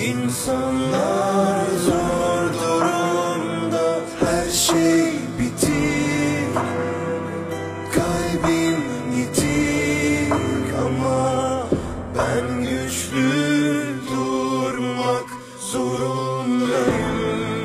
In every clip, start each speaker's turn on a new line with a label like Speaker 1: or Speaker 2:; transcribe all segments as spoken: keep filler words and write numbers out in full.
Speaker 1: İnsanlar zor durumda, her şey bitik, kalbim yitik ama ben güçlü durmak zorundayım.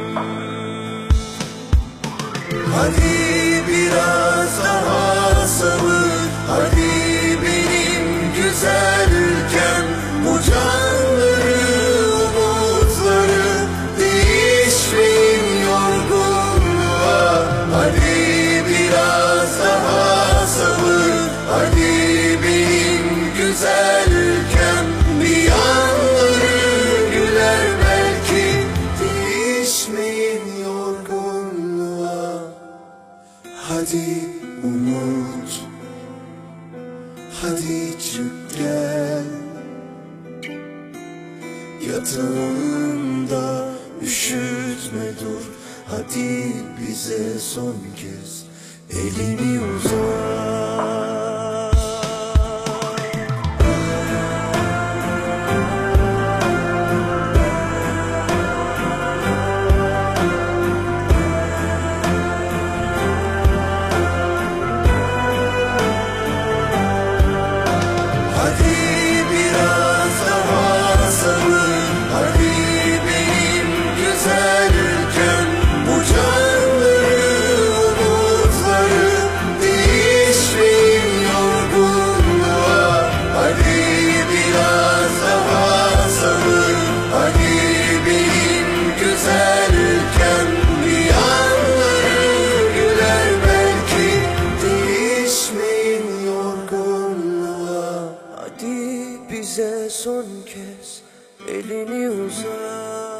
Speaker 1: Hadi biraz daha sabır, hadi benim güzel ülkem. Bu canları, umutları değişmeyin yorgunluğa. Hadi biraz daha sabır, hadi benim güzel ülkem. Bir yanları güler belki, değişmeyin yorgunluğa. Hadi umut, hadi çık gel. Yatağında üşütme dur, hadi bize son kez elini uzat. Hadi bize son kez elini uzat.